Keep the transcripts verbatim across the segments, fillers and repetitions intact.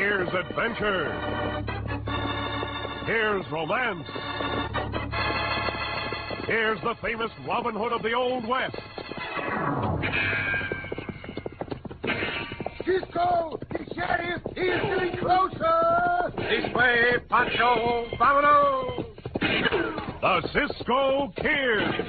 Here's adventure. Here's romance. Here's the famous Robin Hood of the Old West. Cisco! The sheriff! He is getting closer! This way, Pancho! Vámonos! The Cisco Kid.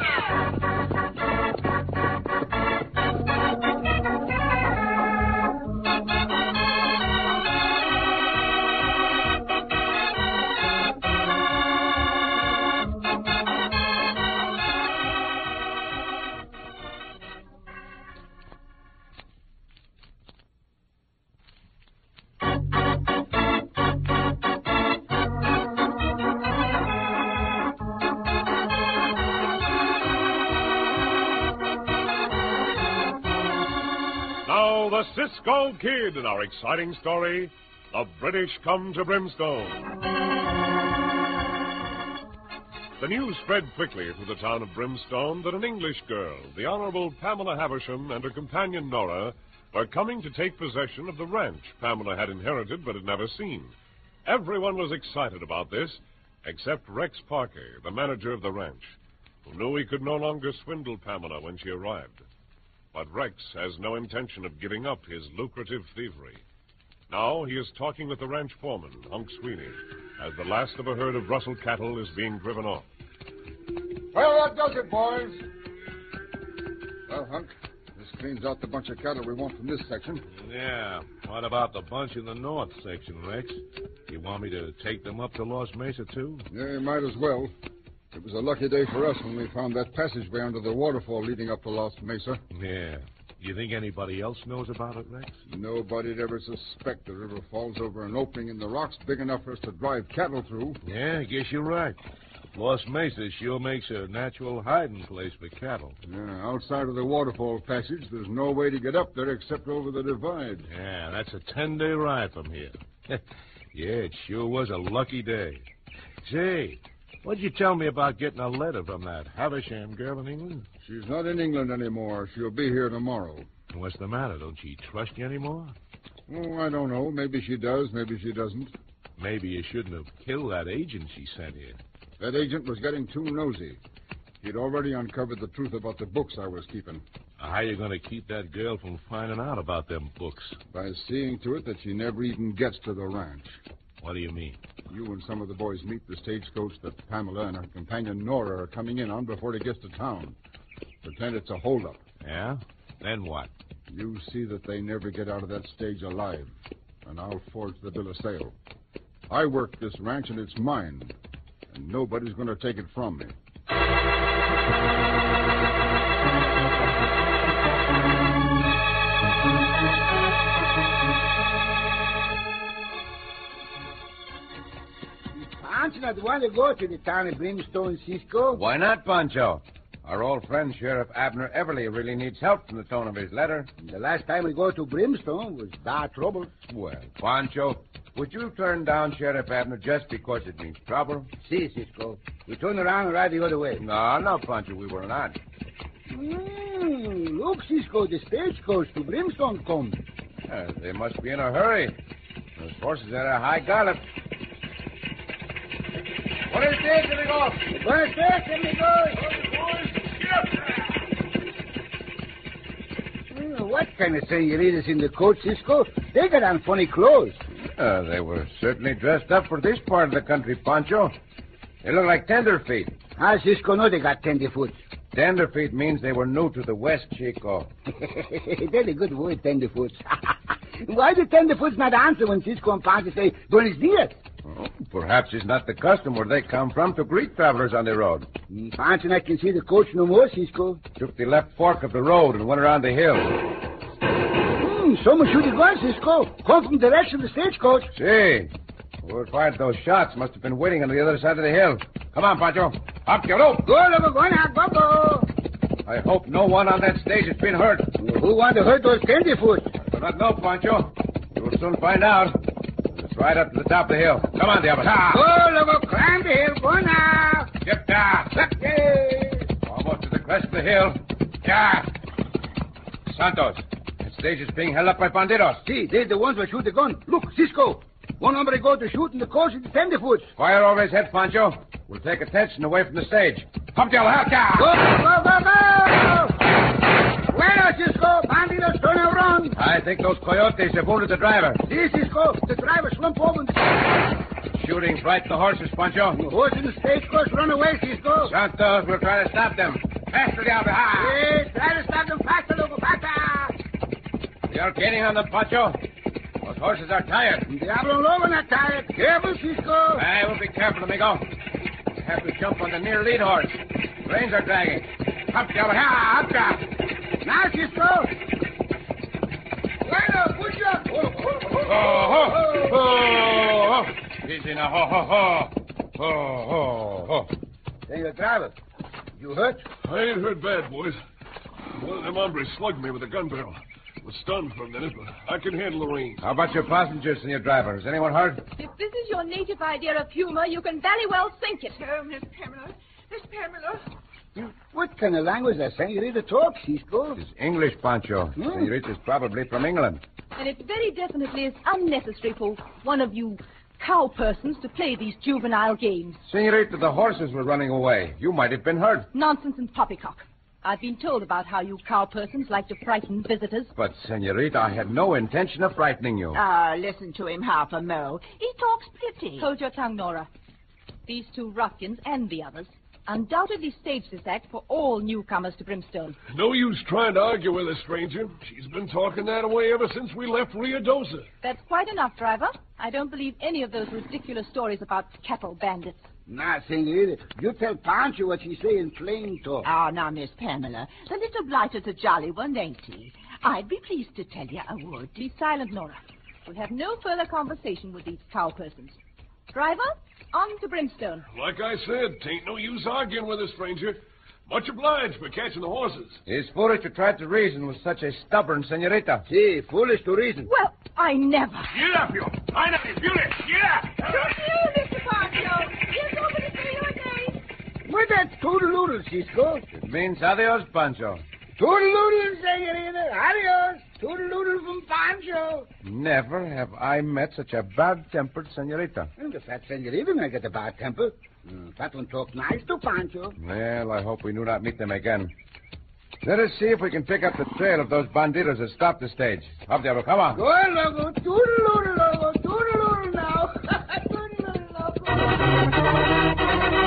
Now, the Cisco Kid in our exciting story, The British Come to Brimstone. The news spread quickly through the town of Brimstone that an English girl, the Honorable Pamela Havisham, and her companion Nora were coming to take possession of the ranch Pamela had inherited but had never seen. Everyone was excited about this, except Rex Parker, the manager of the ranch, who knew he could no longer swindle Pamela when she arrived. But Rex has no intention of giving up his lucrative thievery. Now he is talking with the ranch foreman, Hunk Sweeney, as the last of a herd of Russell cattle is being driven off. Well, that does it, boys. Well, Hunk, this cleans out the bunch of cattle we want from this section. Yeah. What about the bunch in the north section, Rex? You want me to take them up to Lost Mesa, too? Yeah, you might as well. It was a lucky day for us when we found that passageway under the waterfall leading up to Lost Mesa. Yeah. You think anybody else knows about it, Rex? Nobody'd ever suspect the river falls over an opening in the rocks big enough for us to drive cattle through. Yeah, I guess you're right. Lost Mesa sure makes a natural hiding place for cattle. Yeah, outside of the waterfall passage, there's no way to get up there except over the divide. Yeah, that's a ten-day ride from here. Yeah, it sure was a lucky day. Say, what'd you tell me about getting a letter from that Havisham girl in England? She's not in England anymore. She'll be here tomorrow. What's the matter? Don't she trust you anymore? Oh, I don't know. Maybe she does, maybe she doesn't. Maybe you shouldn't have killed that agent she sent here. That agent was getting too nosy. He'd already uncovered the truth about the books I was keeping. How are you going to keep that girl from finding out about them books? By seeing to it that she never even gets to the ranch. What do you mean? You and some of the boys meet the stagecoach that Pamela and her companion Nora are coming in on before it gets to town. Pretend it's a holdup. Yeah? Then what? You see that they never get out of that stage alive, and I'll forge the bill of sale. I work this ranch, and it's mine, and nobody's going to take it from me. Pancho not want to go to the town of Brimstone, Cisco. Why not, Pancho? Our old friend Sheriff Abner Everly really needs help from the tone of his letter. The last time we go to Brimstone was bad trouble. Well, Pancho, would you turn down Sheriff Abner just because it means trouble? See, Cisco. We turn around and ride the other way. No, no, Pancho, we were not. Mm, look, Cisco, the stagecoach to Brimstone comes. Uh, they must be in a hurry. Those horses are at a high gallop. Buenas tardes, amigos. Buenas tardes, amigos. Mm, what kind of senoritas in the coach, Cisco? They got on funny clothes. Uh, they were certainly dressed up for this part of the country, Pancho. They look like tenderfeet. Ah, Cisco, no, they got tenderfoot. Tenderfeet means they were new to the West, Chico. That's a good word, tenderfoot. Why do tenderfoots not answer when Cisco and Pancho say, Buenos dias? Oh, perhaps it's not the custom where they come from to greet travelers on the road. Mm, Pancho and I can see the coach no more, Cisco. Took the left fork of the road and went around the hill. Mm, someone shoot a gun, Cisco. Come from the direction of the stagecoach. See, whoever fired those shots must have been waiting on the other side of the hill. Come on, Pancho. Up you go. Go, look, go now, go, go. I hope no one on that stage has been hurt. Who want to hurt those tenderfoots? I do not know, Pancho. You'll soon find out. Let's ride up to the top of the hill. Come on, Diablo. Go, look, climb the hill. Go now. Get down. Okay. Almost to the crest of the hill. Yeah. Santos, that stage is being held up by bandidos. See, they're the ones who shoot the gun. Look, Cisco. One hombre go to shoot in the course of the tenderfoots. Fire over his head, Pancho. We'll take attention away from the stage. Up, Diablo, help, Go, go, go, go! Bueno, Cisco. Bandidos, turn around. I think those coyotes have wounded the driver. See, Cisco. The driver slump over. Shooting frightened the horses, Pancho. The horse in the stagecoach run away, Cisco. Santos, we'll try to stop them. Faster, Diablo, ha! Yes, try to stop them faster, loco, faster. We are gaining on them, Pancho. Those horses are tired. Diablo Lobo not tired. Careful, Cisco. I will be careful, amigo. We have to jump on the near lead horse. Reins are dragging. Up, Diablo, ha! Up, Diablo. Now, Cisco. Bueno, push up. Oh, ho, ho, ho. Easy now, ho, ho, ho. Ho, ho, ho. Senor Driver, you hurt? I ain't hurt bad, boys. One of them hombres slugged me with a gun barrel. Was stunned for a minute, but I can handle the reins. How about your passengers and your driver? Is anyone hurt? If this is your native idea of humor, you can very well sink it. Oh, Miss Pamela. Miss Pamela. What kind of language that Senorita talks, Cisco? It's English, Pancho. Hmm? Senorita's probably from England. And it very definitely is unnecessary for one of you cow persons to play these juvenile games. Senorita, the horses were running away. You might have been hurt. Nonsense and poppycock. I've been told about how you cow persons like to frighten visitors. But, Senorita, I had no intention of frightening you. Ah, listen to him, half a mo. He talks pretty. Hold your tongue, Nora. These two ruffians and the others undoubtedly staged this act for all newcomers to Brimstone. No use trying to argue with a stranger. She's been talking that way ever since we left Ruidoso. That's quite enough, driver. I don't believe any of those ridiculous stories about cattle bandits. Nah, Senorita, you tell Pancho what she say in plain talk. Ah, now, Miss Pamela, the little blighter's a jolly one, ain't he? I'd be pleased to tell you I would. Be silent, Nora. We'll have no further conversation with these cow persons. Driver, on to Brimstone. Like I said, tain't no use arguing with a stranger. Much obliged for catching the horses. It's foolish to try to reason with such a stubborn senorita. See, foolish to reason. Well, I never. Get up, you! I know you! Get up! Don't you, Mister Pancho. Here's over to say your name. What's that toodle-oodle, Cisco? It means adios, Pancho. Toodle-oodle, Senorita. Adios. Toodle-oodle from Pancho. Never have I met such a bad-tempered senorita. And the fat Senorita may get a bad temper. Mm, fat one talks nice to Pancho. Well, I hope we do not meet them again. Let us see if we can pick up the trail of those banditos that stopped the stage. Up, Diablo, come on. Go on, Loco. Toodle-oodle, Loco. Toodle-oodle now. Toodle-oodle, Loco.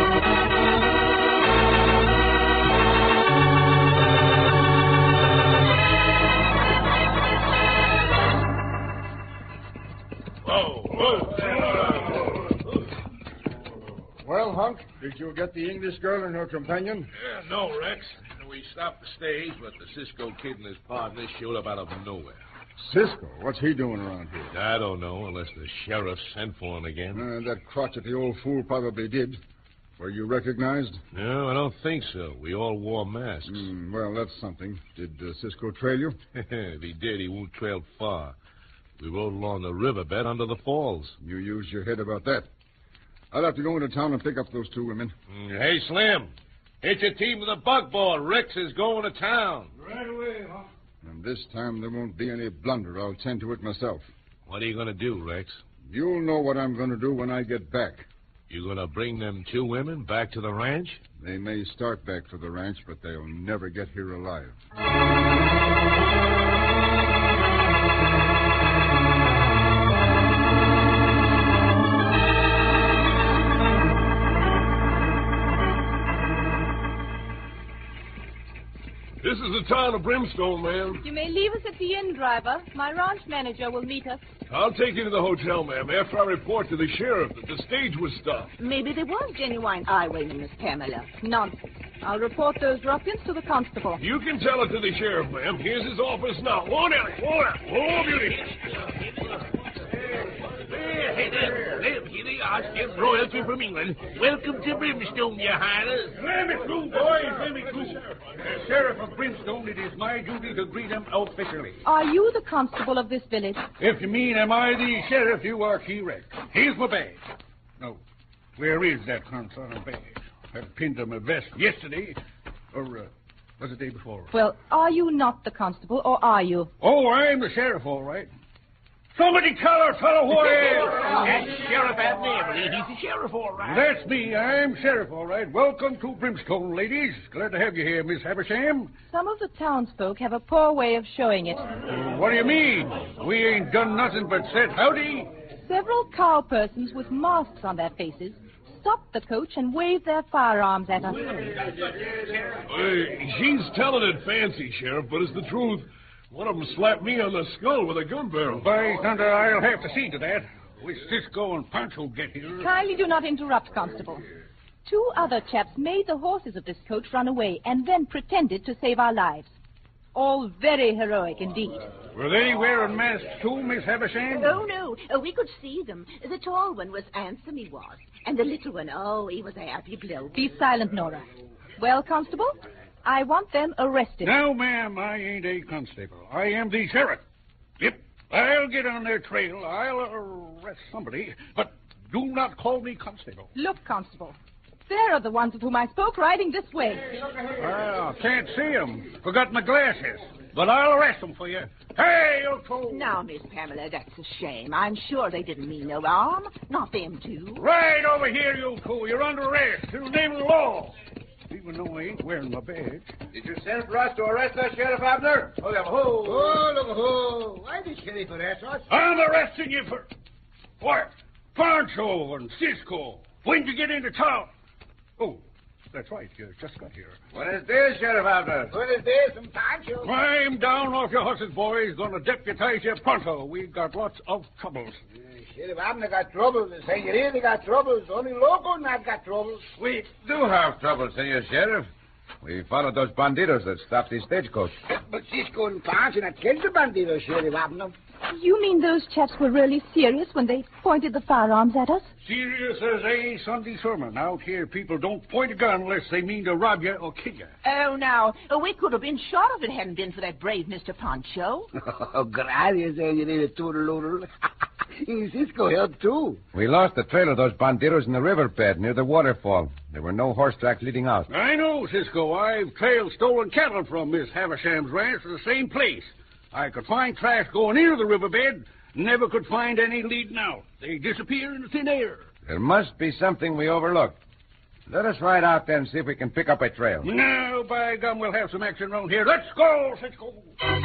Well, Hunk, did you get the English girl and her companion? Yeah, no, Rex. We stopped the stage, but the Cisco kid and his partner showed up out of nowhere. Cisco, what's he doing around here? I don't know, unless the sheriff sent for him again. Uh, that crotchety old fool probably did. Were you recognized? No, I don't think so. We all wore masks. Mm, well, that's something. Did uh, Cisco trail you? If he did, he won't trail far. We rode along the riverbed under the falls. You used your head about that. I'll have to go into town and pick up those two women. Mm, hey, Slim, hit your team with a buckboard. Rex is going to town. Right away, huh? And this time there won't be any blunder. I'll tend to it myself. What are you going to do, Rex? You'll know what I'm going to do when I get back. You going to bring them two women back to the ranch? They may start back to the ranch, but they'll never get here alive. This is the town of Brimstone, ma'am. You may leave us at the inn, driver. My ranch manager will meet us. I'll take you to the hotel, ma'am, after I report to the sheriff that the stage was stopped. Maybe there was genuine highwaymen, Miss Pamela. Nonsense. I'll report those ruffians to the constable. You can tell it to the sheriff, ma'am. Here's his office now. Whoa, Nellie. Whoa, whoa, beauty. Hey there, there, here they are, Skip royalty from England. Welcome to Brimstone, your highness. Let me through, boys, let me through. As Sheriff of Brimstone, it is my duty to greet them officially. Are you the constable of this village? If you mean am I the sheriff, you are correct. Here's my badge. No, where is that concerted badge? I pinned to my vest yesterday, or uh, was it the day before? Well, are you not the constable, or are you? Oh, I'm the sheriff, all right. Somebody tell her fellow who I am. That's Sheriff Abner Everly. He's the sheriff, all right. That's me. I'm Sheriff, all right. Welcome to Brimstone, ladies. Glad to have you here, Miss Haversham. Some of the townsfolk have a poor way of showing it. Uh, what do you mean? We ain't done nothing but said howdy. Several cow persons with masks on their faces stopped the coach and waved their firearms at us. Uh, she's telling it fancy, Sheriff, but it's the truth. One of them slapped me on the skull with a gun barrel. By thunder, I'll have to see to that. When Cisco and Pancho get here. Kindly do not interrupt, Constable. Two other chaps made the horses of this coach run away and then pretended to save our lives. All very heroic indeed. Were they wearing masks too, Miss Haversham? Oh, no. Uh, we could see them. The tall one was handsome, he was. And the little one, oh, he was a happy blow. Be silent, Nora. Well, Constable, I want them arrested. No, ma'am, I ain't a constable. I am the sheriff. Yep, I'll get on their trail. I'll arrest somebody, but do not call me constable. Look, Constable. There are the ones of whom I spoke riding this way. Well, can't see them. Forgot my glasses. But I'll arrest them for you. Hey, you two! Now, Miss Pamela, that's a shame. I'm sure they didn't mean no harm. Not them two. Right over here, you two. You're under arrest in the name of the law. Even though I ain't wearing my badge. Did you send for us to arrest us, Sheriff Abner? Oh, yeah, ho! Oh, look, ho! Why did Sheriff arrest us? I'm arresting you for... What? Pancho and Cisco. When'd you get into town? Oh, that's right. You just got here. What is this, Sheriff Abner? What is this? Some Pancho? Climb down off your horses, boys. Gonna deputize you pronto. We've got lots of troubles. Uh, Sheriff Abner got troubles. The senorita they got troubles. Only Loco not got troubles. We do have trouble, Senor Sheriff. We followed those banditos that stopped the stagecoach. But Cisco and Pancho not killed the bandidos, Sheriff Abner. You mean those chaps were really serious when they pointed the firearms at us? Serious as a Sunday sermon. Out here, people don't point a gun unless they mean to rob you or kill you. Oh, now, we could have been shot if it hadn't been for that brave Mister Pancho. Oh, gracias, senorita Toodle-oodle. Cisco helped, too. We lost the trail of those banditos in the riverbed near the waterfall. There were no horse tracks leading out. I know, Cisco. I've trailed stolen cattle from Miss Haversham's ranch to the same place. I could find tracks going into the riverbed, never could find any leading out. They disappear in the thin air. There must be something we overlooked. Let us ride out there and see if we can pick up a trail. No, by gum, we'll have some action around here. Let's go, let's go.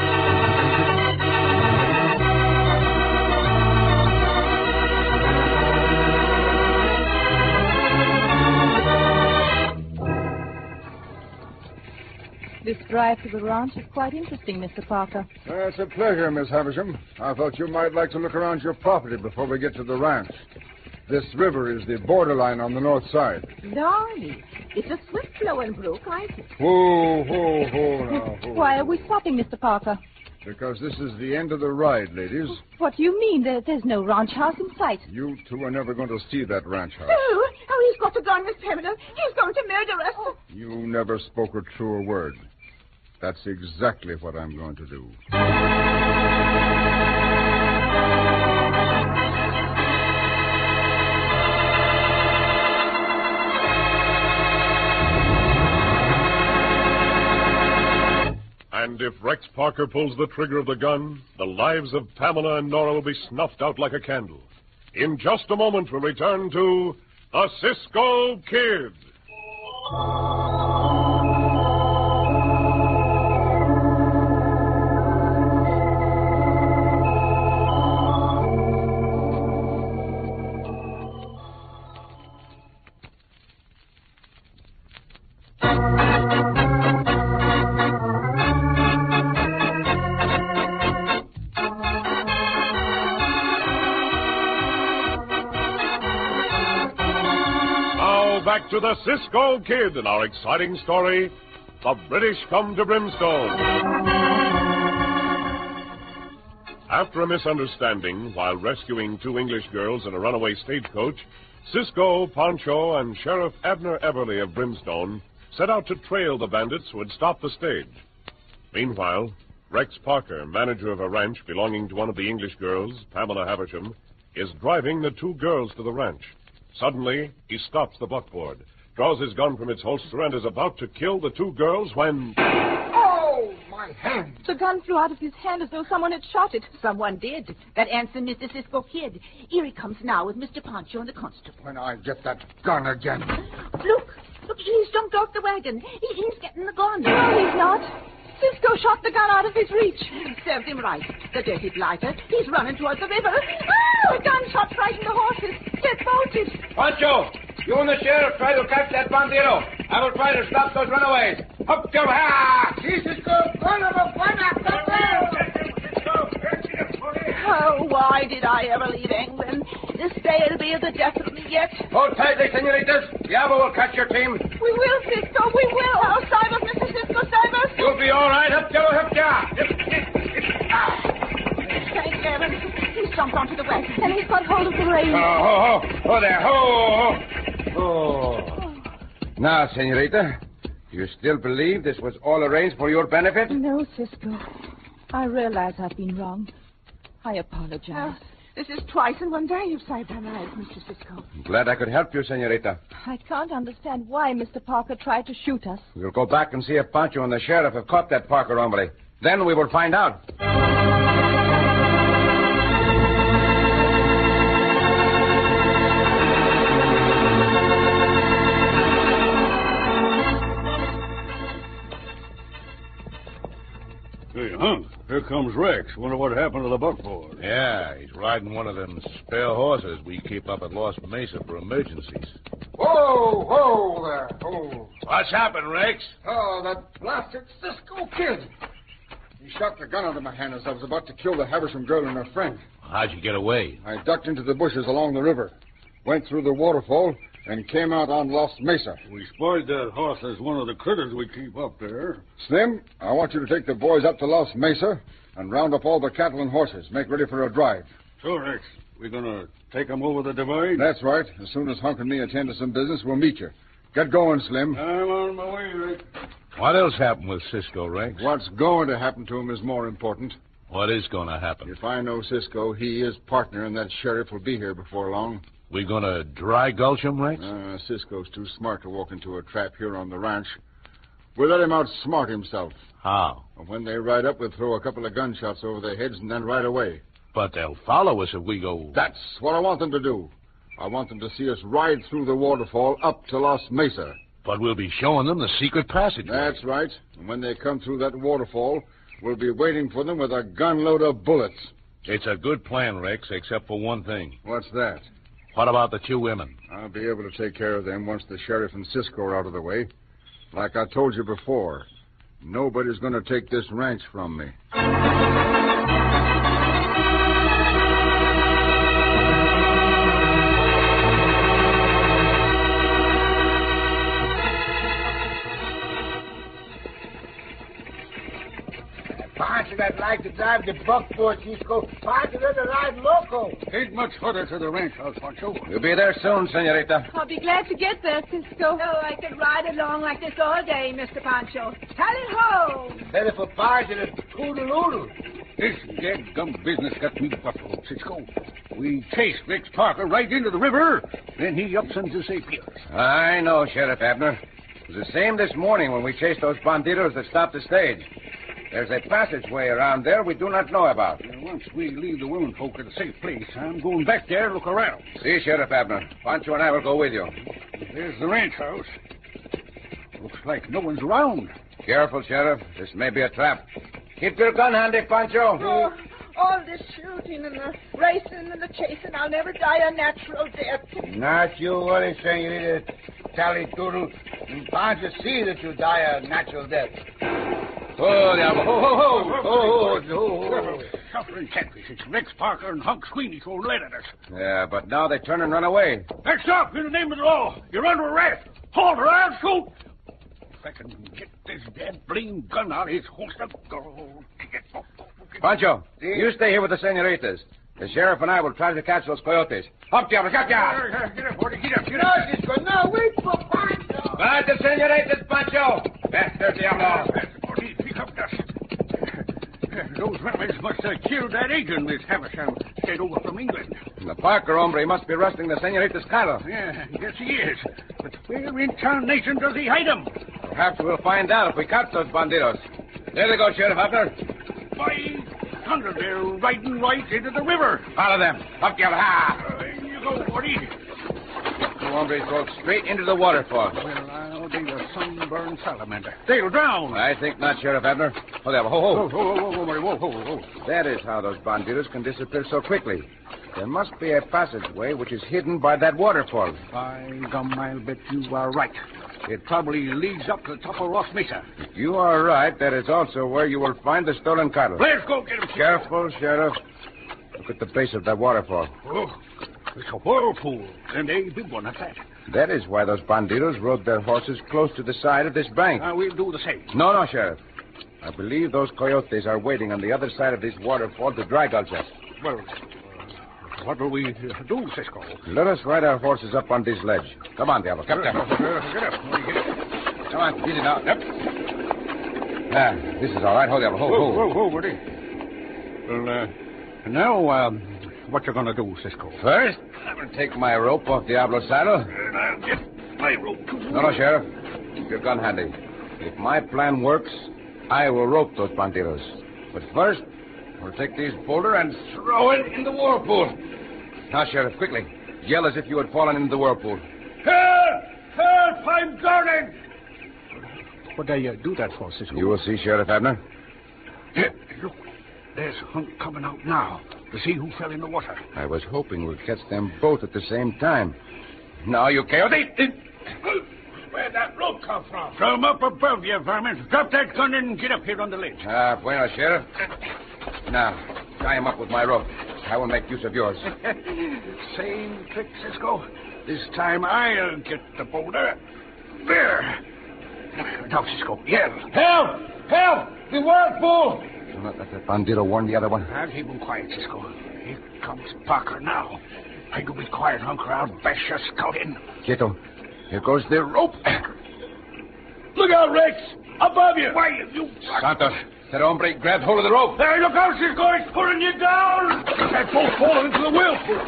This drive to the ranch is quite interesting, Mister Parker. Uh, it's a pleasure, Miss Havisham. I thought you might like to look around your property before we get to the ranch. This river is the borderline on the north side. Darling, it's a swift-flowing brook, ain't it? Whoa, whoa, whoa now. Whoa. Why are we stopping, Mister Parker? Because this is the end of the ride, ladies. What do you mean? There, there's no ranch house in sight. You two are never going to see that ranch house. Oh, oh, he's got a gun, Miss Pamela. He's going to murder us. You never spoke a truer word. That's exactly what I'm going to do. And if Rex Parker pulls the trigger of the gun, the lives of Pamela and Nora will be snuffed out like a candle. In just a moment, we'll return to The Cisco Kid. Back to the Cisco Kid and our exciting story, The British Come to Brimstone. After a misunderstanding while rescuing two English girls in a runaway stagecoach, Cisco, Pancho, and Sheriff Abner Everly of Brimstone set out to trail the bandits who had stopped the stage. Meanwhile, Rex Parker, manager of a ranch belonging to one of the English girls, Pamela Havisham, is driving the two girls to the ranch. Suddenly, he stops the buckboard, draws his gun from its holster, and is about to kill the two girls when... Oh, my My hand. The gun flew out of his hand as though someone had shot it. Someone did. That handsome Mister Cisco Kid. Here he comes now with Mister Pancho and the constable. When I get that gun again. Look, look, he's jumped off the wagon. He, he's getting the gun. No, he's not. Cisco shot the gun out of his reach. Served him right. The dirty blighter. He's running towards the river. Oh, a gunshot frightened the horses. Get bolted. Pancho, you and the sheriff try to catch that bandito. I will try to stop those runaways. Up, go, ha! Oh, why did I ever leave England? This day will be the death of me yet. Hold tightly, senoritas. Diablo will catch your team. We will, Cisco, we will. Oh, save us, Mister Cisco, save us. You'll be all right. Up, go, up, ya. Thank heaven. He's jumped onto the wagon. And he's got hold of the reins. Oh, ho, ho. Oh, there. Ho, ho. Oh. Now, senorita, you still believe this was all arranged for your benefit? No, Cisco. I realize I've been wrong. I apologize. Uh, this is twice in one day you've saved our lives, Mister Cisco. I'm glad I could help you, senorita. I can't understand why Mister Parker tried to shoot us. We'll go back and see if Pancho and the sheriff have caught that Parker hombre. Then we will find out. Hey, Hunk, here comes Rex. Wonder what happened to the buckboard. Yeah, he's riding one of them spare horses we keep up at Lost Mesa for emergencies. Whoa, whoa there. Oh, What's happened, Rex? oh that blasted Cisco Kid. He shot the gun out of my hand as I was about to kill the Havisham girl and her friend. How'd you get away? I ducked into the bushes along the river, went through the waterfall, and came out on Lost Mesa. We spied that horse as one of the critters we keep up there. Slim, I want you to take the boys up to Lost Mesa and round up all the cattle and horses. Make ready for a drive. Sure, Rex. We're going to take them over the divide? That's right. As soon as Hunk and me attend to some business, we'll meet you. Get going, Slim. I'm on my way, Rex. What else happened with Cisco, Rex? What's going to happen to him is more important. What is going to happen? If I know Cisco, he is partner, and that sheriff will be here before long. We going to dry gulch him, Rex? Uh, Cisco's too smart to walk into a trap here on the ranch. We'll let him outsmart himself. How? When they ride up, we'll throw a couple of gunshots over their heads and then ride away. But they'll follow us if we go... That's what I want them to do. I want them to see us ride through the waterfall up to Lost Mesa. But we'll be showing them the secret passageway. That's right. And when they come through that waterfall, we'll be waiting for them with a gunload of bullets. It's a good plan, Rex, except for one thing. What's that? What about the two women? I'll be able to take care of them once the sheriff and Cisco are out of the way. Like I told you before, nobody's going to take this ranch from me. Pancho that like to drive the buckboard, Cisco. Pancho that ride loco. Ain't much further to the ranch house, Pancho. You'll be there soon, senorita. I'll be glad to get there, Cisco. Oh, I could ride along like this all day, Mister Pancho. Tally ho! Better for Pancho than toodle-oodle. This dead gum business got me buffaloed, Cisco. We chased Rex Parker right into the river, then he ups and disappears. I know, Sheriff Abner. It was the same this morning when we chased those banditos that stopped the stage. There's a passageway around there we do not know about. And once we leave the women folk at a safe place, I'm going back there to look around. See, Sheriff Abner. Pancho and I will go with you. There's the ranch house. Looks like no one's around. Careful, Sheriff. This may be a trap. Keep your gun handy, Pancho. Oh, all this shooting and the racing and the chasing, I'll never die a natural death. Not you worry, senorita. Tally Doodle. Pancho see that you die a natural death. Oh, diablo. Ho, ho, ho. Oh, oh, oh. Suffering catfish. It's Rex Parker and Hunk Sweeney throwing lead at us. Yeah, but now they turn and run away. Hey, stop! In the name of the law. You're under arrest. Hold her, I'll shoot. If I can get this dead blame gun out of his holster. Go. Pancho, you stay here with the senoritas. The sheriff and I will try to catch those coyotes. Up, diablo, up, diablo. Get up, Forty. Get up, get No, up. Cisco, no, wait for Pancho. Right, the senoritas, Pancho. Faster, diablo. Forty, pick up dust. Those rebels must have killed that agent Miss Havisham stayed over from England. The Parker hombre must be rustling the senoritas' cattle. Yeah, yes he is. But where in tarnation does he hide them? Perhaps we'll find out if we catch those bandidos. There they go, Sheriff Abner. By thunder, they're riding right into the river. Follow them. Up, you ha! There you go, Woody. Two hombres rode straight into the waterfall. Well, I'll be a sunburned salamander. They'll drown. I think not, Sheriff Abner. Oh, there. Ho, ho, Whoa, whoa, whoa, whoa, whoa, whoa, whoa, whoa. That is how those banditos can disappear so quickly. There must be a passageway which is hidden by that waterfall. By gum, I'll bet you are right. It probably leads up to the top of Ross Mesa. If you are right, that is also where you will find the stolen cattle. Let's go get him. Careful, Sheriff. Look at the base of that waterfall. Oh, it's a whirlpool, and a big one at that. That is why those banditos rode their horses close to the side of this bank. Uh, we'll do the same. No, no, Sheriff. I believe those coyotes are waiting on the other side of this waterfall to dry gulch us. Well, uh, what will we do, Cisco? Let us ride our horses up on this ledge. Come on, Diablo. Come down. Uh, get up. Get up. Come on, easy now. Yep. Ah, this is all right. Hold, Diablo. Hold, Whoa, hold. whoa, whoa, Woody. Well, uh, now, um, what you gonna do, Cisco? First, I'm going to take my rope off Diablo's saddle. And I'll get my rope. No, no, Sheriff. Keep your gun handy. If my plan works, I will rope those banditos. But first, we'll take this boulder and throw it in the whirlpool. Now, Sheriff, quickly. Yell as if you had fallen into the whirlpool. Help! Help! I'm drowning! What do you do that for, Cisco? You will see, Sheriff Abner. Hey, look, there's Hunk coming out now to see who fell in the water. I was hoping we'd catch them both at the same time. Now, you coyote! Where'd that rope come from? From up above you, varmint. Drop that gun and get up here on the ledge. Ah, bueno, Sheriff. Now, tie him up with my rope. I will make use of yours. Same trick, Cisco. This time I'll get the boulder. There. Now, Cisco, yell. Help! Help! The whirlpool! Do not let that bandito warn the other one. I'll keep him quiet, Cisco. Here comes Parker now. Try to be quiet, Hunker. I'll bash your skull in. Quieto. Here goes the rope. Look out, Rex! Above you! Why, you... Santos, that hombre grabbed hold of the rope. There, look out, Cisco! It's pulling you down! That boat falling into the whirlpool.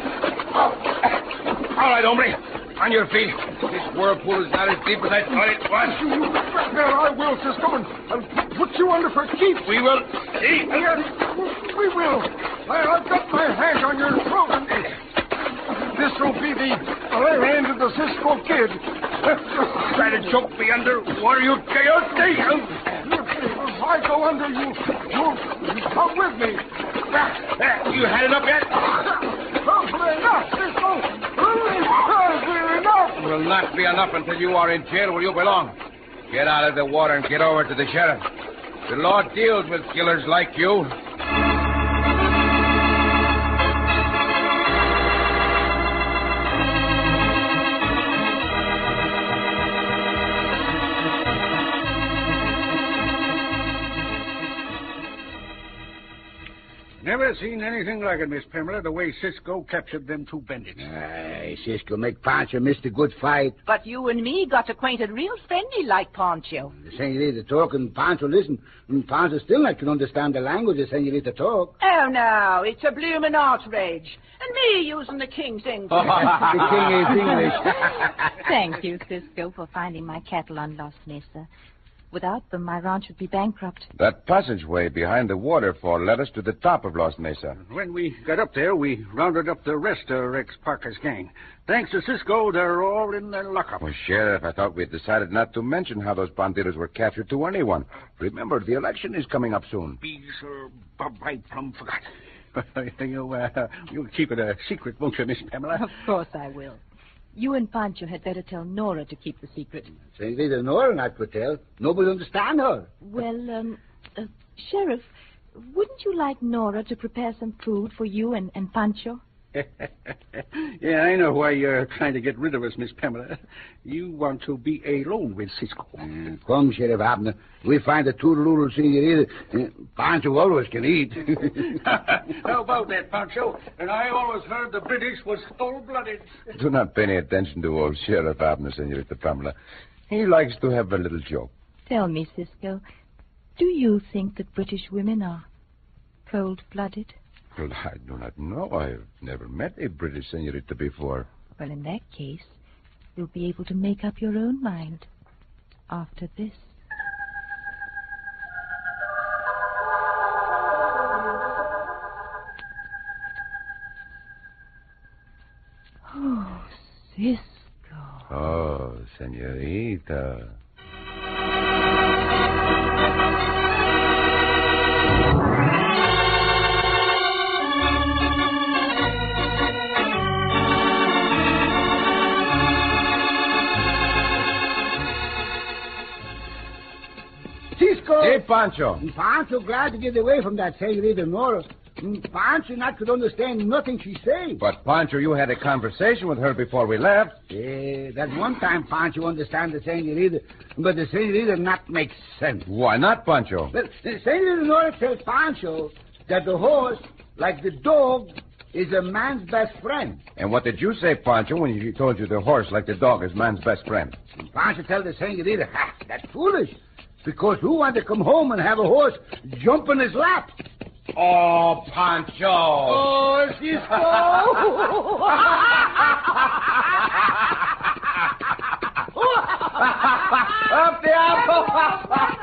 Oh. All right, hombre. On your feet. This whirlpool is not as deep as I thought it was. You, you bet there I will, Cisco, and I'll put you under for keeps. We will see. Yes, we will. I, I've got my hand on your throat, and this will be the other end of the Cisco Kid. Try to choke me under water, you coyote! If I go under, you, you come with me. You had it up yet? Enough, Cisco. Enough. Will not be enough until you are in jail where you belong. Get out of the water and get over to the sheriff. The law deals with killers like you. Never seen anything like it, Miss Pamela, the way Cisco captured them two bandits. Aye, Cisco make Pancho miss the good fight. But you and me got acquainted real friendly like Pancho. The senorita talk and Pancho listen. And Pancho still not can understand the language the senorita talk. Oh, no, it's a bloomin' outrage. And me using the king's English. The king is English. Thank you, Cisco, for finding my cattle on Lost Mesa. Without them, my ranch would be bankrupt. That passageway behind the waterfall led us to the top of Lost Mesa. When we got up there, we rounded up the rest of Rex Parker's gang. Thanks to Cisco, they're all in their lockup. Well, Sheriff, I thought we had decided not to mention how those banditos were captured to anyone. Remember, the election is coming up soon. Be Sir Bob I plumb forgot. you, uh, you'll keep it a secret, won't you, Miss Pamela? Of course I will. You and Pancho had better tell Nora to keep the secret. Senorita Nora not could tell. Nobody understand her. Well, um, uh, Sheriff, wouldn't you like Nora to prepare some food for you and, and Pancho? Yeah, I know why you're trying to get rid of us, Miss Pamela. You want to be alone with Cisco. Uh, come, Sheriff Abner. We find the two little senorita. Uh, Pancho always can eat. How about that, Pancho? And I always heard the British was full-blooded. Do not pay any attention to old Sheriff Abner, Senorita Pamela. He likes to have a little joke. Tell me, Cisco, do you think that British women are cold-blooded? Well, I do not know. I've never met a British senorita before. Well, in that case, you'll be able to make up your own mind after this. Cisco. Oh, senorita. Cisco! Hey, Pancho. Pancho glad to get away from that senorita Nora. Pancho not could understand nothing she say. But, Pancho, you had a conversation with her before we left. Yeah, that one time Pancho understand the senorita, but the senorita not make sense. Why not, Pancho? Well, the senorita Nora tells Pancho that the horse, like the dog, is a man's best friend. And what did you say, Pancho, when he told you the horse, like the dog, is man's best friend? And Pancho tell the senorita, ha, that's foolish. Because who want to come home and have a horse jump in his lap? Oh, Pancho. Oh, Cisco. Up the apple.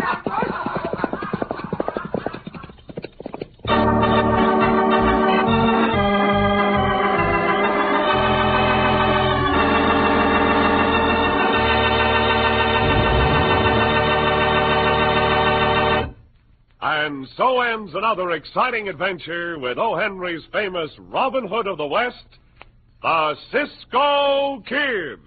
And so ends another exciting adventure with O. Henry's famous Robin Hood of the West, the Cisco Kid.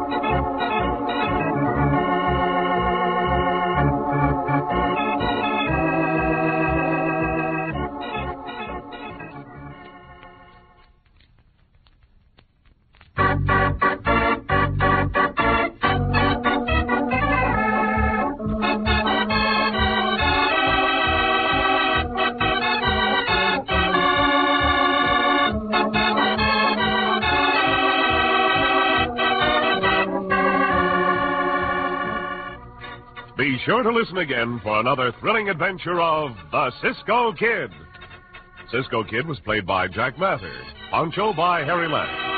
Be sure to listen again for another thrilling adventure of the Cisco Kid. Cisco Kid was played by Jack Mather, Pancho by Harry Lang.